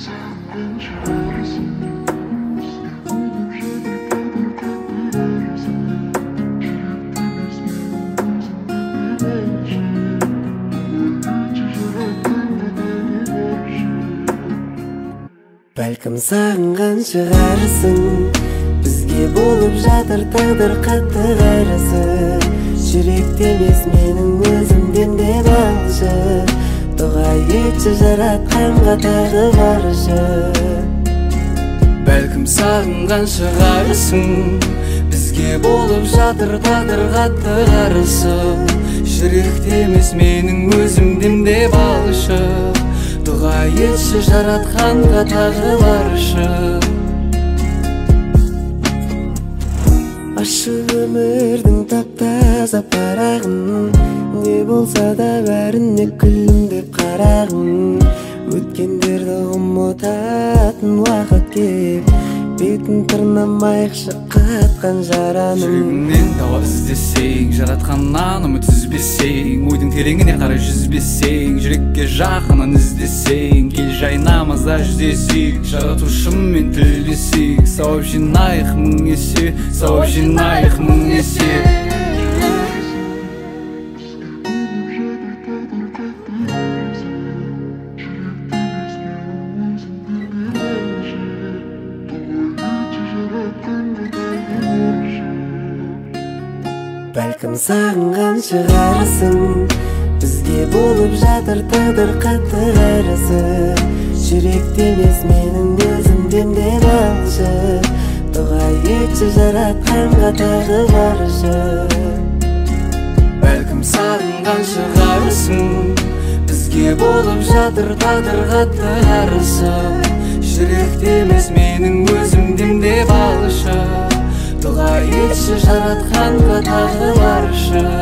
Бәлкім сағынған шығарсың, бізге болып жатыр тағдыр қатты қарысы. Жүректе емес менің өзімден де балшы, дұға етші жаратқанға тағы баршы. Бәлкім сағынған шығарсың, бізге болып жатыр тағдыр қатты қарысы. Жүректе емес менің өзімден де балшы, дұға етші жаратқанға тағы баршы. Ашық өмірдің тап-таза парағын, не болса да бәріне күлімдеп қарағын. Өткендерді ұмытатын уақыт кеп, бетін тырнамайықшы қатқан жараның. Жүрегіңнен дауа іздесең, жаратқаннан үміт үзбесең, ойдың тереңіне қарай жүзбесең, жүрекке жақынын іздесең, кел жайнамызда жүздесейік, жаратушыммен тілдесейік. Сауап жинайық мың есе, сауап жинайық мың есе. Бәлкім сағынған шығарсың, бізге болып жатыр тағдыр қатты қарысы. Жүректе емес менің өзімден де балшы, дұға етші жаратқанға тағы баршы. Бәлкім сағынған шығарсың, бізге болып жатыр тағдыр қатты қарысы. Жүректе емес менің өзімден де балшы, дұға етші жаратқанға тағы баршы.